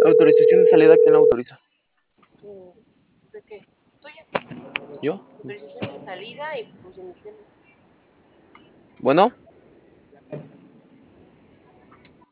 La autorización de salida, ¿quién la autoriza? Mm, ¿De qué? Tuya. ¿Yo? Autorización de salida y pues emisión. Bueno.